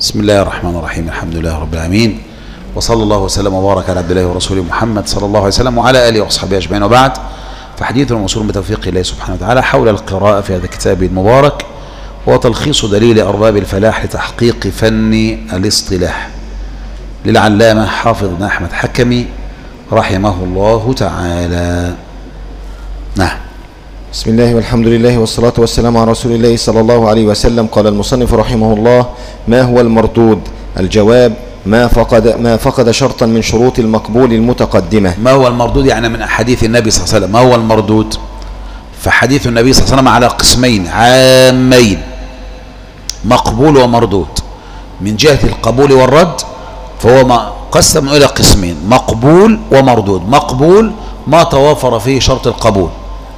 بسم الله الرحمن الرحيم. الحمد لله رب العالمين، وصلى الله وسلم وبارك على عبد الله ورسوله محمد صلى الله عليه وسلم وعلى آله وصحبه أجمعين، وبعد، فحديثنا موصول بتوفيق الله سبحانه وتعالى حول القراءة في هذا الكتاب المبارك، وتلخيص دليل أرباب الفلاح لتحقيق فن الاصطلاح للعلامة حافظ بن أحمد حكمي رحمه الله تعالى. نعم. بسم الله والحمد لله والصلاة والسلام على رسول الله صلى الله عليه وسلم. قال المصنف رحمه الله: ما هو المردود؟ الجواب: ما فقد شرطا من شروط المقبول المتقدمة. ما هو المردود؟ يعني من أحاديث النبي صلى الله عليه وسلم. ما هو المردود؟ فحديث النبي صلى الله عليه وسلم على قسمين عامين: مقبول ومردود. من جهة القبول والرد فهو قسم إلى قسمين: مقبول ومردود. مقبول ما توافر فيه شرط القبول،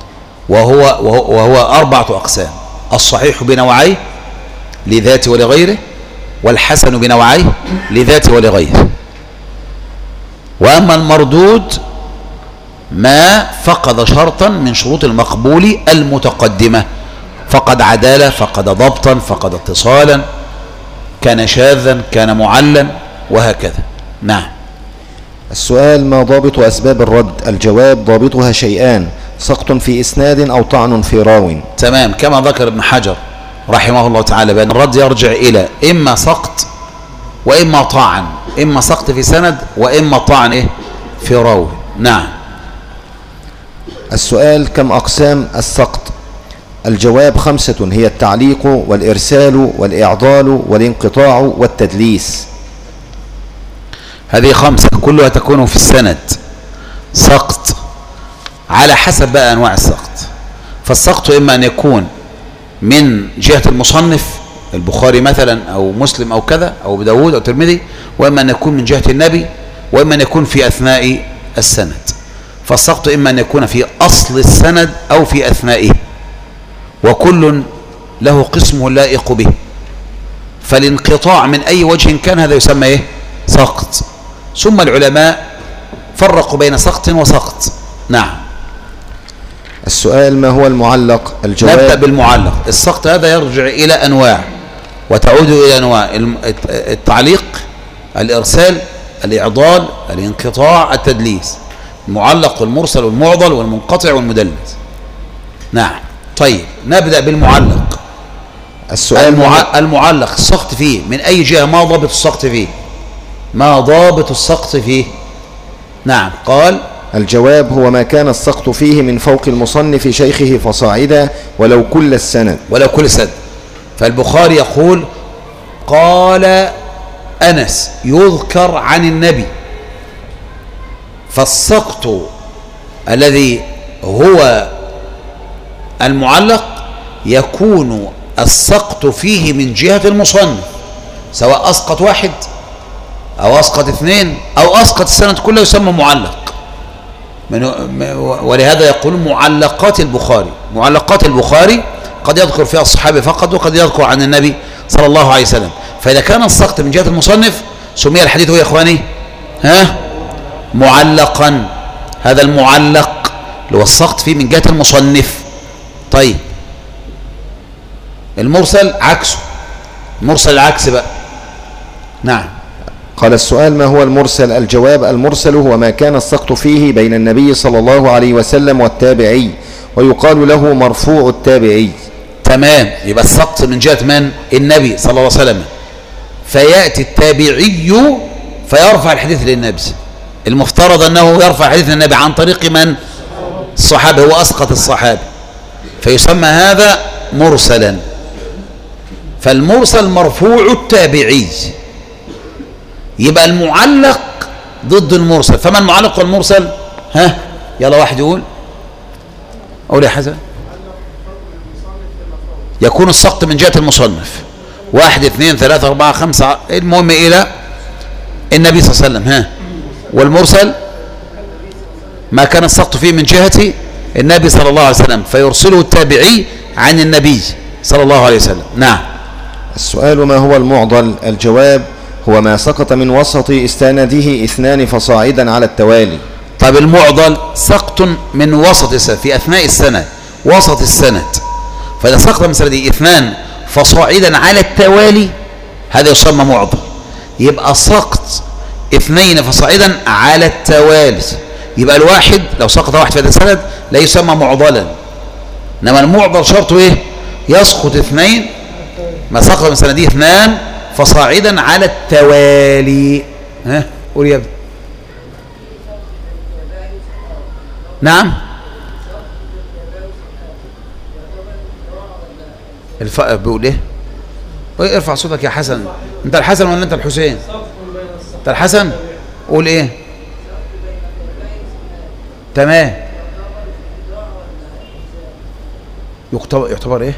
وهو أربعة أقسام: الصحيح بنوعيه لذاته ولغيره، والحسن بنوعيه لذاته ولغيره. وأما المردود ما فقد شرطا من شروط المقبول المتقدمة: فقد عدالة، فقد ضبطا، فقد اتصالا، كان شاذا، كان معلا، وهكذا. نعم. السؤال: ما ضابط أسباب الرد؟ الجواب: ضابطها شيئان: سقط في إسناد أو طعن في راو. تمام، كما ذكر ابن حجر رحمه الله تعالى بأن الرد يرجع إلى إما سقط وإما طعن، إما سقط في سند وإما طعن في راو. نعم. السؤال: كم أقسام السقط؟ الجواب: 5: هي التعليق والإرسال والإعضال والانقطاع والتدليس. هذه 5 كلها تكون في السند. سقط على حسب بقى أنواع السقط. فالسقط إما أن يكون من جهة المصنف، البخاري مثلا أو مسلم أو كذا أو أبو داود أو الترمذي، وإما أن يكون من جهة النبي، وإما أن يكون في أثناء السند. فالسقط إما أن يكون في أصل السند أو في أثنائه، وكل له قسمه اللائق به. فالانقطاع من أي وجه كان هذا يسمى سقط. ثم العلماء فرقوا بين سقط وسقط. نعم. السؤال: ما هو المعلق؟ الجواب: نبدأ بالمعلق. السقط هذا يرجع إلى أنواع وتعود إلى أنواع: التعليق، الإرسال، الإعضال، الانقطاع، التدليس. المعلق والمرسل والمعضل والمنقطع والمدلس. نعم. طيب، نبدأ بالمعلق. السؤال: المعلق السقط فيه من أي جهة؟ ما ضابط السقط فيه؟ ما ضابط السقط فيه؟ نعم. قال: الجواب: هو ما كان السقط فيه من فوق المصنف شيخه فصاعدا ولو كل السند. ولو كل السند. فالبخاري يقول: قال أنس يذكر عن النبي. فالسقط الذي هو المعلق يكون السقط فيه من جهة المصنف، سواء أسقط واحد أو أسقط 2 أو أسقط السند كله يسمى معلق. ولهذا يقول معلقات البخاري. معلقات البخاري قد يذكر فيها الصحابة فقط، وقد يذكر عن النبي صلى الله عليه وسلم. فإذا كان السقط من جهة المصنف سمي الحديث يا إخواني معلقا. هذا المعلق اللي هو السقط فيه من جهة المصنف. طيب، المرسل عكسه. المرسل العكس بقى. نعم. قال: السؤال: ما هو المرسل؟ الجواب: المرسل هو ما كان السقط فيه بين النبي صلى الله عليه وسلم والتابعي، ويقال له مرفوع التابعي. تمام. يبقى السقط من جهة من؟ النبي صلى الله عليه وسلم. فيأتي التابعي فيرفع الحديث للنبي. المفترض أنه يرفع حديث النبي عن طريق من؟ الصحابة. هو أسقط الصحابة، فيسمى هذا مرسلا. فالمرسل مرفوع التابعي. يبقى المعلق ضد المرسل. فما المعلق والمرسل؟ يلا واحد يقول. أقول يا حسن. يكون السقط من جهة المصنف 1 2 3 4 5 المهم إلى النبي صلى الله عليه وسلم. والمرسل ما كان السقط فيه من جهة النبي صلى الله عليه وسلم فيرسله التابعي عن النبي صلى الله عليه وسلم. نعم. السؤال: ما هو المعضل؟ الجواب: هو ما سقط من وسط استناده 2 فصاعدا على التوالي. طيب، المعضل سقط من وسط السند في أثناء السند، وسط السند. فإذا سقط من سنده 2 فصاعدا على التوالي هذا يسمى معضل. يبقى سقط 2 فصاعدا على التوالي. يبقى الواحد لو سقط واحد في هذا السند لا يسمى معضلا، انما المعضل شرطه ايه؟ يسقط 2 ما سقط من سنده 2 فصاعدا على التوالي. ها قول يا ابني. نعم. بيقول ايه؟ ارفع صوتك يا حسن. انت الحسن ولا انت الحسين؟ انت الحسن. قول ايه؟ تمام. يعتبر ايه؟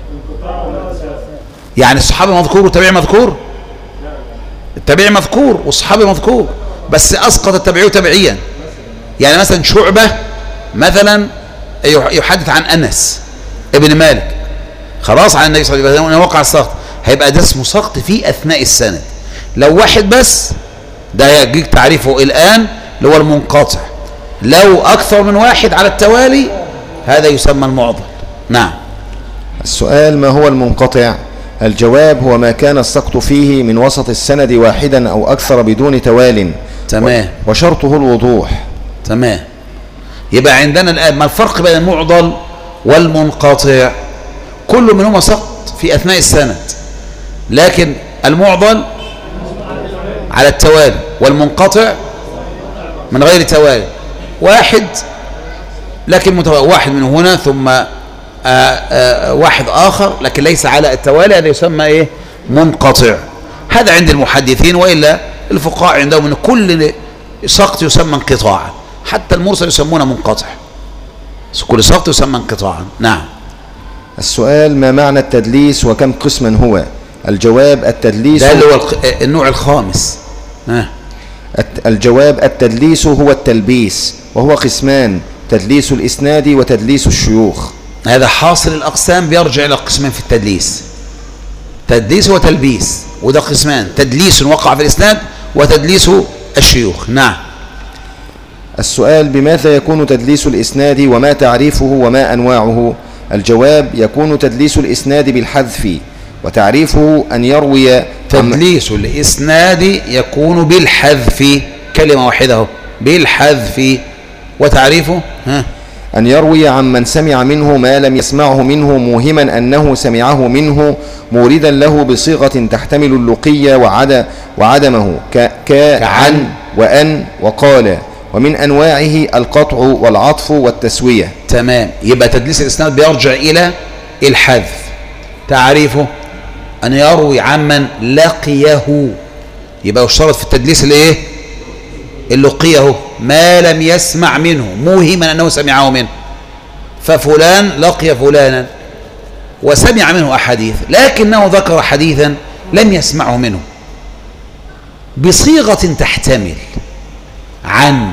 يعني الصحابي مذكور والتابعي مذكور؟ التابعي مذكور والصحابي مذكور، بس اسقط التابعي تبعيا. يعني مثلا شعبة مثلا يحدث عن انس ابن مالك خلاص عن النبي صلى الله عليه وسلم وقع السقط، هيبقى ده اسمه سقط في اثناء السند. لو واحد بس ده يجيك تعريفه الان اللي هو المنقطع. لو اكثر من واحد على التوالي هذا يسمى المعضل. نعم. السؤال: ما هو المنقطع؟ الجواب: هو ما كان السقط فيه من وسط السند واحدا أو أكثر بدون توال. تمام. وشرطه الوضوح. تمام. يبقى عندنا الآن ما الفرق بين المعضل والمنقطع؟ كل منهما سقط في أثناء السند، لكن المعضل على التوالي والمنقطع من غير توالي. واحد لكن واحد من هنا ثم واحد آخر لكن ليس على التوالي، هذا يسمى إيه؟ منقطع. هذا عند المحدثين، وإلا الفقهاء عندهم أن كل سقط يسمى انقطاعا، حتى المرسل يسمونه منقطع، كل سقط يسمى انقطاعا. نعم. السؤال: ما معنى التدليس وكم قسما هو؟ الجواب: التدليس ده اللي هو النوع الخامس. الجواب: التدليس هو التلبيس، وهو قسمان: تدليس الإسناد وتدليس الشيوخ. هذا حاصل الأقسام بيرجع إلى قسمين في التدليس، تدليس وتلبيس، وده قسمان: تدليس وقع في الإسناد وتدليس الشيوخ. نعم. السؤال: بماذا يكون تدليس الإسناد وما تعريفه وما أنواعه؟ الجواب: يكون تدليس الإسناد بالحذف، وتعريفه أن يروي. تدليس الإسناد يكون بالحذف، كلمة واحدة بالحذف. وتعريفه أن يروي عمن سمع منه ما لم يسمعه منه، موهما أنه سمعه منه، موردا له بصيغة تحتمل اللقي وعدمه كعن وأن وقال. ومن أنواعه القطع والعطف والتسوية. تمام. يبقى تدليس الإسناد بيرجع إلى الحذف. تعريفه أن يروي عمن لقيه، يبقى يشترط في التدليس الايه؟ اللقيه، ما لم يسمع منه، موهما أنه سمعه منه. ففلان لقي فلانا وسمع منه أحاديث، لكنه ذكر حديثا لم يسمعه منه بصيغة تحتمل عن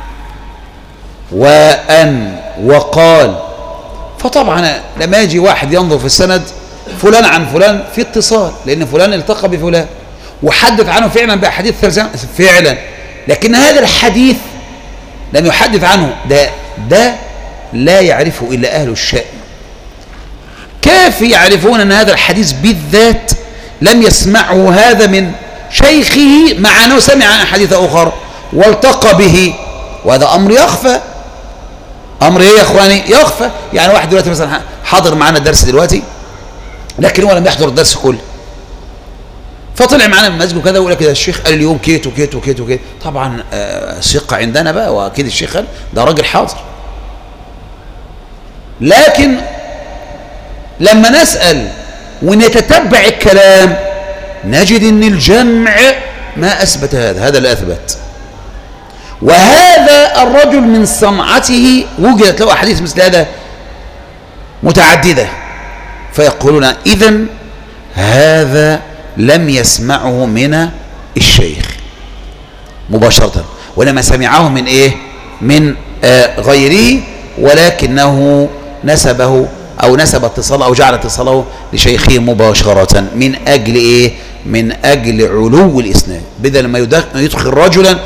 وأن وقال. فطبعا لما يجي واحد ينظر في السند فلان عن فلان في اتصال، لأن فلان التقى بفلان وحدث عنه فعلا بأحاديث فعلا، لكن هذا الحديث لم يحدث عنه، ده لا يعرفه إلا أهل الشأن. كيف يعرفون أن هذا الحديث بالذات لم يسمعه هذا من شيخه مع أنه سمع عن حديث آخر والتقى به؟ وهذا أمر يخفى. أمر إيه يا إخواني؟ يخفى. يعني واحد دلوقتي مثلا حاضر معنا الدرس دلوقتي لكن هو لم يحضر الدرس كله، فطلع معنا من المسجد وكذا ويقول لك الشيخ قال اليوم كيت وكيت وكيت وكيت. طبعا ثقة عندنا بقى، واكيد الشيخ قال ده راجل حاضر. لكن لما نسأل ونتتبع الكلام نجد ان الجمع ما اثبت هذا اللي اثبت. وهذا الرجل من صنعته وجدت له احاديث مثل هذا متعددة، فيقولون اذن هذا لم يسمعه من الشيخ مباشرة، وإنما سمعه من إيه؟ من غيره، ولكنه نسبه أو نسب اتصاله أو جعل اتصاله لشيخه مباشرة. من أجل إيه؟ من أجل علو الإسناد، بدل ما يدخل رجلا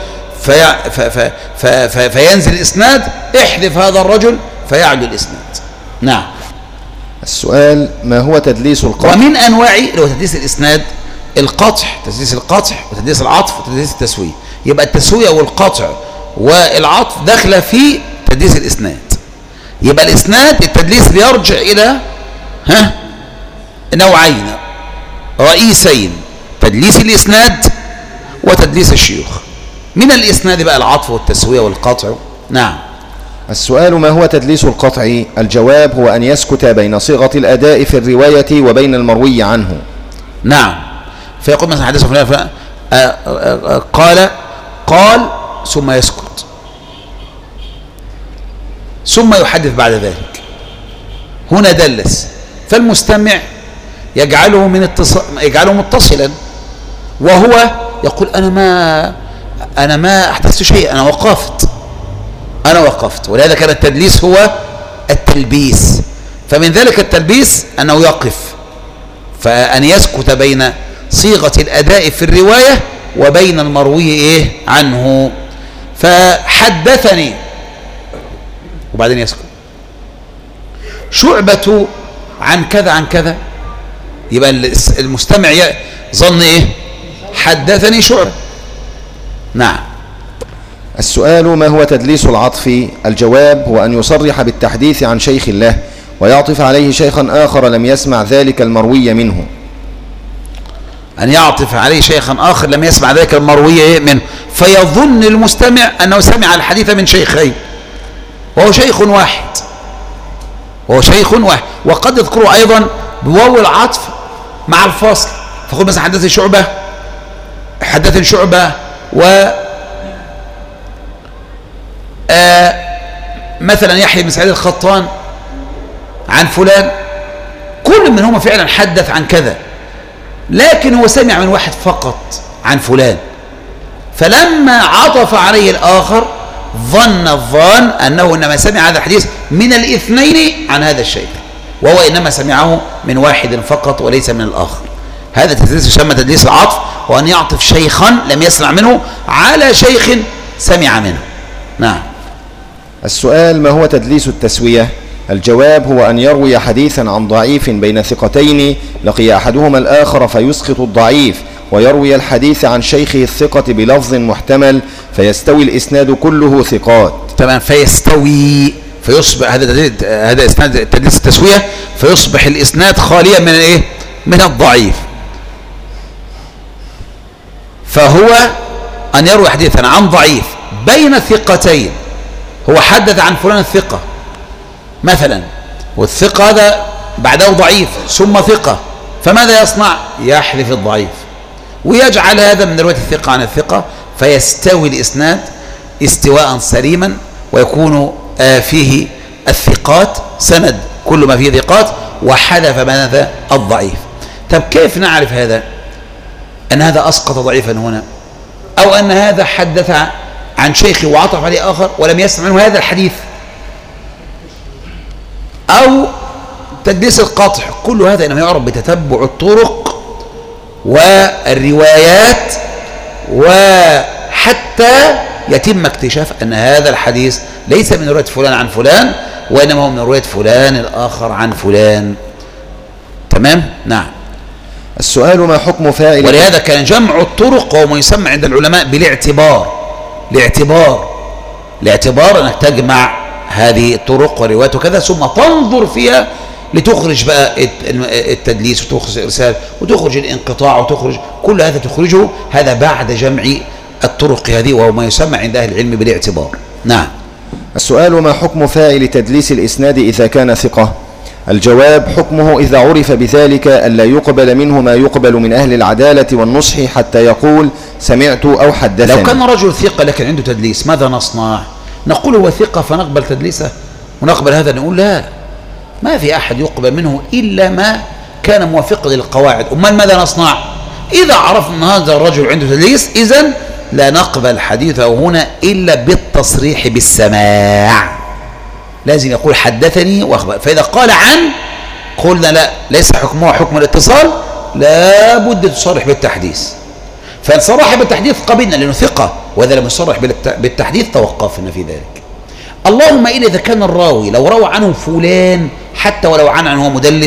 فينزل الإسناد، احذف هذا الرجل فيعلو الإسناد. نعم. السؤال: ما هو تدليس القطع؟ ومن أنواع لو تدليس الإسناد القطع، تدليس القطع وتدليس العطف وتدليس التسوية. يبقى التسوية والقطع والعطف داخله في تدليس الإسناد. يبقى الإسناد التدليس بيرجع إلى نوعين رئيسين، تدليس الإسناد وتدليس الشيوخ. من الإسناد بقى العطف والتسوية والقطع. نعم. السؤال: ما هو تدليس القطع؟ الجواب: هو أن يسكت بين صيغة الأداء في الرواية وبين المروي عنه. نعم. فيقول مثلا حدثه فلان قال ثم يسكت ثم يحدث بعد ذلك، هنا دلس. فالمستمع يجعله متصلا، وهو يقول أنا ما أحدثت شيء، أنا وقفت. ولهذا كان التدليس هو التلبيس. فمن ذلك التلبيس أنه يقف، فأن يسكت بين صيغة الأداء في الرواية وبين المروي عنه. فحدثني وبعدين يسكت. شعبة عن كذا عن كذا، يبقى المستمع ظن حدثني شعبة. نعم. السؤال: ما هو تدليس العطف؟ الجواب: هو أن يصرح بالتحديث عن شيخ له ويعطف عليه شيخا آخر لم يسمع ذلك المروي منه. أن يعطف عليه شيخا آخر لم يسمع ذلك المروي منه، فيظن المستمع أنه سمع الحديث من شيخين وهو شيخ واحد. وقد يذكره أيضا بواو العطف مع الفاصل، فقل مثلا حدثني شعبة و مثلا يحيى بن سعيد الخطان عن فلان، كل منهما فعلا حدث عن كذا، لكن هو سمع من واحد فقط عن فلان، فلما عطف عليه الآخر ظن الظان أنه إنما سمع هذا الحديث من الاثنين عن هذا الشيخ، وهو إنما سمعه من واحد فقط وليس من الآخر. هذا تدليس يسمى تدليس العطف، وأن يعطف شيخا لم يسمع منه على شيخ سمع منه. نعم. السؤال: ما هو تدليس التسوية؟ الجواب: هو أن يروي حديثا عن ضعيف بين ثقتين لقي أحدهما الآخر فيسقط الضعيف، ويروي الحديث عن شيخه الثقة بلفظ محتمل فيستوي الإسناد كله ثقات. تمام. فيستوي، فيصبح هذا إسناد تدليس التسوية، فيصبح الإسناد خاليا من من الضعيف. فهو أن يروي حديثا عن ضعيف بين ثقتين، هو حدث عن فلان الثقة مثلا، والثقة هذا بعده ضعيف ثم ثقة، فماذا يصنع؟ يحذف الضعيف ويجعل هذا من رواية الثقة عن الثقة، فيستوي الإسناد استواء سليما، ويكون فيه الثقات سند كل ما فيه ثقات، وحذف ماذا؟ الضعيف. طب كيف نعرف هذا؟ أن هذا أسقط ضعيفا هنا، أو أن هذا حدث عن شيخه وعطف عليه آخر ولم يسمع منه هذا الحديث، أو تدليس القطع. كل هذا إنما يعرف بتتبع الطرق والروايات، وحتى يتم اكتشاف أن هذا الحديث ليس من رواية فلان عن فلان، وإنما هو من رواية فلان الآخر عن فلان. تمام؟ نعم. السؤال: ما حكم فاعل؟ ولهذا كان جمع الطرق وهو ما يسمى عند العلماء بالاعتبار. الاعتبار أنك تجمع هذه الطرق وروايات وكذا، ثم تنظر فيها لتخرج بقى التدليس، وتخرج الإرسال، وتخرج الانقطاع، وتخرج كل هذا تخرجه، هذا بعد جمع الطرق هذه، وهو ما يسمى عند أهل العلم بالاعتبار. نعم. السؤال: ما حكم فاعل تدليس الإسناد إذا كان ثقة؟ الجواب: حكمه إذا عرف بذلك ألا يقبل منه ما يقبل من أهل العدالة والنصح حتى يقول سمعت أو حدثني. لو كان رجل ثقة لكن عنده تدليس، ماذا نصنع؟ نقول هو ثقة فنقبل تدليسه ونقبل هذا؟ نقول لا، ما في أحد يقبل منه إلا ما كان موافقا للقواعد. أمال ماذا نصنع؟ إذا عرفنا أن هذا الرجل عنده تدليس، إذن لا نقبل حديثه هنا إلا بالتصريح بالسماع، لازم يقول حدثني وأخبر. فإذا قال عن، قلنا لا، ليس حكمه حكم الاتصال، لا بد تصرح بالتحديث. فإن صرح بالتحديث قبلنا لأنه ثقة، وإذا لم يصرح بالتحديث توقفنا في ذلك. اللهم إلا إذا كان الراوي لو روى عنه فلان حتى ولو عنه هو مدلس،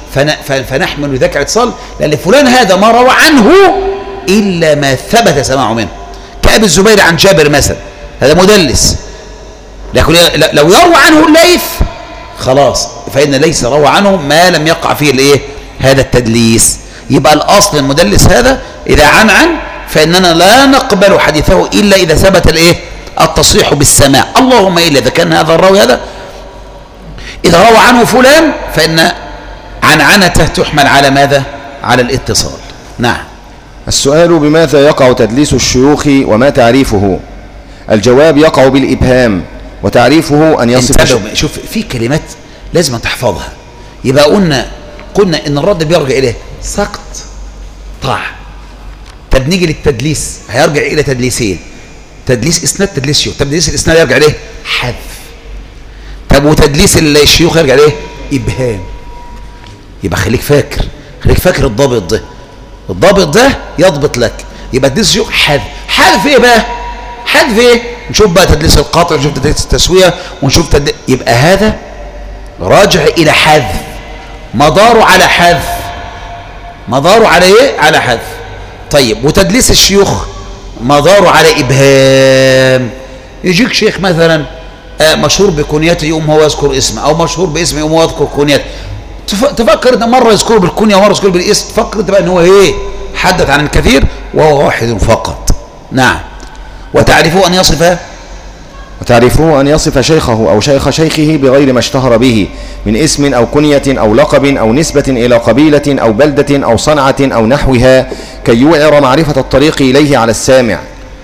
فنحمل ذاك الاتصال، لأن فلان هذا ما روى عنه إلا ما ثبت سماعه منه، كأبي الزبير عن جابر مثلا، هذا مدلس، لكن لو يروى عنه الليث خلاص، فإن ليس روى عنه ما لم يقع فيه الايه هذا التدليس. يبقى الأصل المدلس هذا إذا عن فإننا لا نقبل حديثه إلا إذا ثبت الايه التصريح بالسماع، اللهم إلا إذا كان هذا الراوي هذا إذا روى عنه فلان فإن عنعنته تحمل على ماذا؟ على الاتصال. نعم. السؤال: بماذا يقع تدليس الشيوخ وما تعريفه؟ الجواب: يقع بالإبهام، وتعريفه أن يصف. شوف في كلمات لازم تحفظها. يبقى قلنا إن الرد بيرجع إليه سقط طاع. طب نيجي للتدليس هيرجع إلى تدليسين: تدليس إسناد، تدليس شيوخ. تدليس الإسناد يرجع إليه حذف. طب وتدليس الشيوخ يرجع إليه إبهام. يبقى خليك فاكر الضابط ده يضبط لك. يبقى تدليس الشيوخ حذف ايه بقى؟ حذف ايه؟ نشوف بقى تدليس القاطع، نشوف تدليس التسوية، ونشوف يبقى هذا راجع الى حذف، مداره على حذف، مداره على ايه؟ على حذف. طيب وتدليس الشيوخ مداره على ابهام. يجيك شيخ مثلا مشهور بكنيته يقوم هو يذكر اسمه، او مشهور باسمه يقوم هو يذكر كنيته، تفكر ان مره يذكره بالكنيه ومره يذكره بالاسم، تفكر انت بقى ان هو ايه؟ حدث عن الكثير وهو واحد فقط. نعم. وتعرفه ان يصف شيخه او شيخ شيخه بغير ما اشتهر به من اسم او كنيه او لقب او نسبه الى قبيله او بلده او صنعه او نحوها، كي يوعر معرفه الطريق اليه على السامع.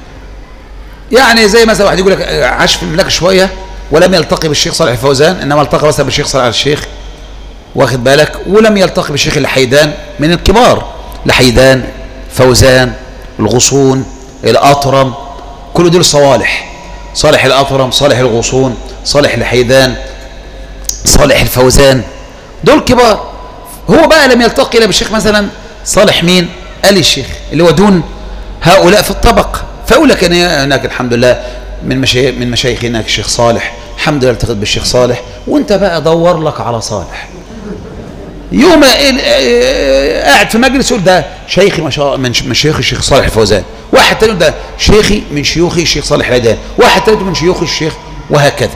يعني زي مثلا واحد يقول لك عاش في المملكه شويه ولم يلتقي بالشيخ صالح الفوزان، انما التقى مثلا بالشيخ صالح الشيخ، واخد بالك، ولم يلتقي بالشيخ اللحيدان من الكبار، لحيدان، فوزان، الغصون، الأطرم، كل دول صوالح، صالح الأطرم، صالح الغصون، صالح الحيدان، صالح الفوزان، دول كبار. هو بقى لم يلتقي إلا بالشيخ مثلا صالح مين؟ قال الشيخ اللي هو دون هؤلاء في الطبق، فأقول لك أنا هناك الحمد لله من مشايخ هناك الشيخ صالح، الحمد لله التقيت بالشيخ صالح، وانت بقى دور لك على صالح. يوم قاعد في مجلس يقول ده شيخي من شيخ الشيخ صالح الفوزان، واحد تاني ده شيخي من شيوخي الشيخ صالح العيدان، واحد تالت من شيوخ الشيخ، وهكذا،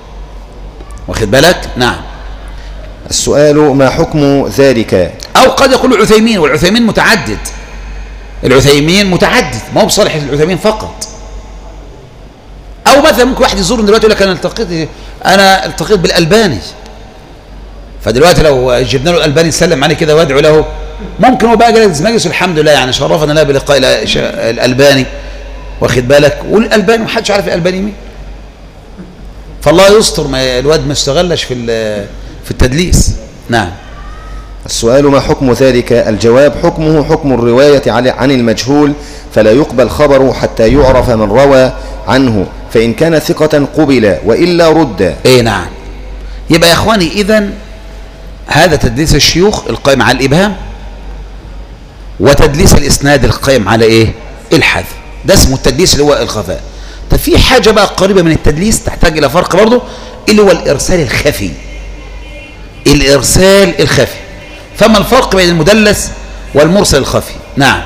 واخد بالك؟ نعم. السؤال: ما حكم ذلك؟ او قد يقول العثيمين، والعثيمين متعدد، ما هو بصالح العثيمين فقط. او مثلا ممكن واحد يزور دلوقتي يقول لك انا التقيت بالألباني، فدلوقتي لو جبنا له الألباني نسلم عليه كده وادعو له، ممكن هو بقى جالس مجلس الحمد لله يعني شرفنا له بلقاء الألباني، واخد بالك، والألباني محدش عارف الألباني مين، فالله يستر ما الواد ما استغلش في التدليس. نعم. السؤال: ما حكم ذلك؟ الجواب: حكمه حكم الرواية عن المجهول، فلا يقبل خبره حتى يعرف من روى عنه، فإن كان ثقة قبل وإلا رد. ايه نعم. يبقى يا اخواني اذن هذا تدليس الشيوخ القائم على الإبهام، وتدليس الإسناد القائم على إيه؟ الحذف، ده اسمه التدليس اللي هو الخفاء. طب في حاجة بقى قريبة من التدليس تحتاج إلى فرق برضه، اللي هو الإرسال الخفي. الإرسال الخفي، فما الفرق بين المدلس والمرسل الخفي؟ نعم.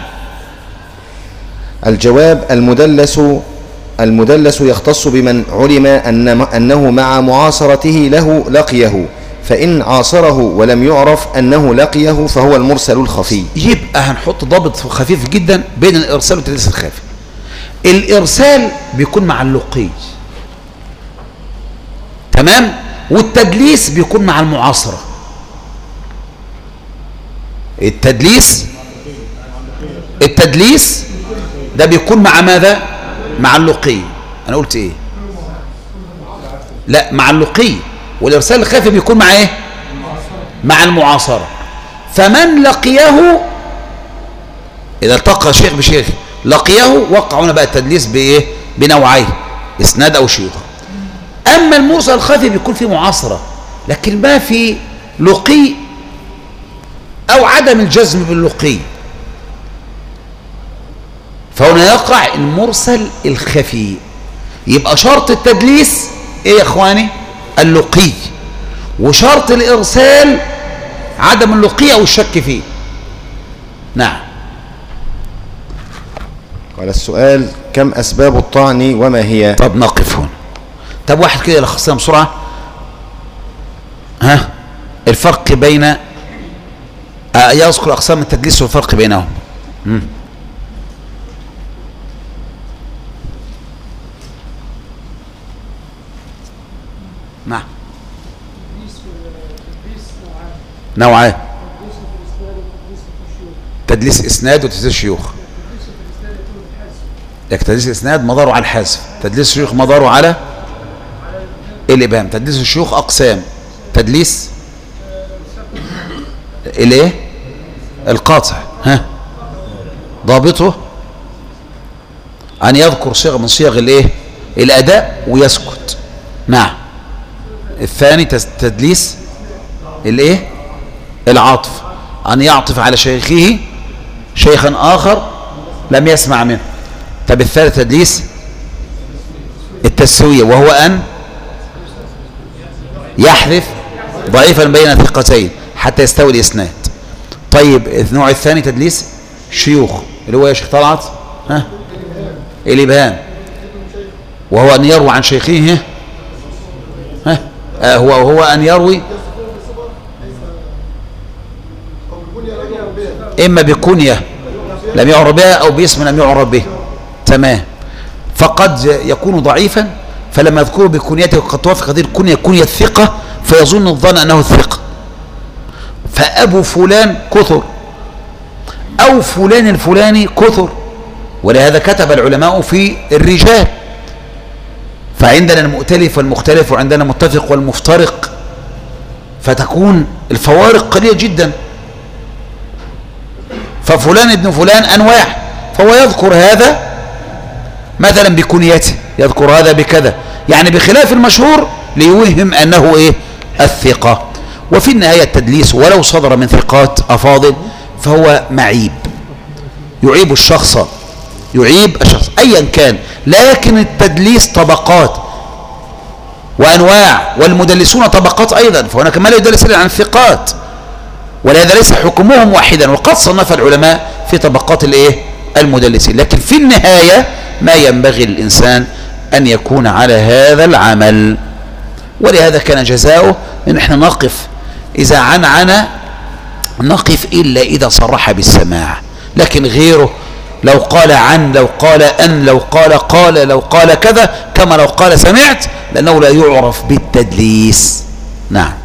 الجواب: المدلس يختص بمن علم أنه مع معاصرته له لقيه، فإن عاصره ولم يعرف أنه لقيه فهو المرسل الخفي. يبقى هنحط ضابط خفيف جدا بين الإرسال والتدليس الخفي. الإرسال بيكون مع اللقي، تمام، والتدليس بيكون مع المعاصرة. التدليس ده بيكون مع ماذا؟ مع اللقي. أنا قلت إيه؟ لا، مع اللقي. والإرسال الخفي بيكون مع إيه؟ مع المعاصرة. فمن لقيه إذا التقى شيخ بشيخ لقيه، وقع هنا بقى التدليس بإيه؟ بنوعين، إسناد أو شيوخ. أما المرسل الخفي بيكون فيه معاصرة لكن ما في لقي أو عدم الجزم باللقي، فهنا يقع المرسل الخفي. يبقى شرط التدليس إيه يا إخواني؟ اللقي. وشرط الإرسال عدم اللقي أو الشك فيه. نعم. قال السؤال: كم أسباب الطعن وما هي؟ طب نقف هنا. طب واحد كده يلخصنا بسرعة. ها، الفرق بين يذكر أقسام التدليس والفرق بينهم. نعم. نوعان: تدليس إسناد وتدليس شيوخ. لكن تدليس الإسناد مداره على الحذف، تدليس الشيوخ مداره على الإبهام. تدليس الشيوخ أقسام: تدليس الايه؟ القاطع. ها، ضابطه أن يذكر صيغة من صيغ الايه؟ الأداء ويسكت. نعم. الثاني تدليس الايه؟ العطف، أن يعطف على شيخه شيخا آخر لم يسمع منه. طب الثالث تدليس التسوية، وهو أن يحذف ضعيفا بين ثقتين حتى يستوي الإسناد. طيب النوع الثاني تدليس شيوخ، اللي هو يا شيخ طلعت؟ ها، الإبهام، وهو أن يروي عن شيخه. ها، هو أن يروي إما بكنية لم يعرف بها أو باسم لم يعرف به. تمام. فقد يكون ضعيفا فلما يذكره بكنيته وقد توافق هذه الكنية كنية الثقة فيظن الظن أنه الثقة، فأبو فلان كثر أو فلان الفلاني كثر، ولهذا كتب العلماء في الرجال، فعندنا المؤتلف والمختلف وعندنا المتفق والمفترق، فتكون الفوارق قليلة جدا. ففلان ابن فلان أنواع، فهو يذكر هذا مثلا بكنيته، يذكر هذا بكذا، يعني بخلاف المشهور ليوهم أنه إيه؟ الثقة. وفي النهاية التدليس ولو صدر من ثقات أفاضل فهو معيب، يعيب الشخص، يعيب الشخص أيا كان. لكن التدليس طبقات وأنواع، والمدلسون طبقات أيضا، فهناك ما لا يدلس عن الثقات، ولهذا ليس حكمهم واحدا، وقد صنف العلماء في طبقات الايه؟ المدلسين. لكن في النهاية ما ينبغي للإنسان أن يكون على هذا العمل، ولهذا كان جزاؤه أن احنا نقف إذا عنعنا، نقف إلا إذا صرح بالسماع. لكن غيره لو قال عن، لو قال أن، لو قال لو قال كذا، كما لو قال سمعت، لأنه لا يعرف بالتدليس. نعم.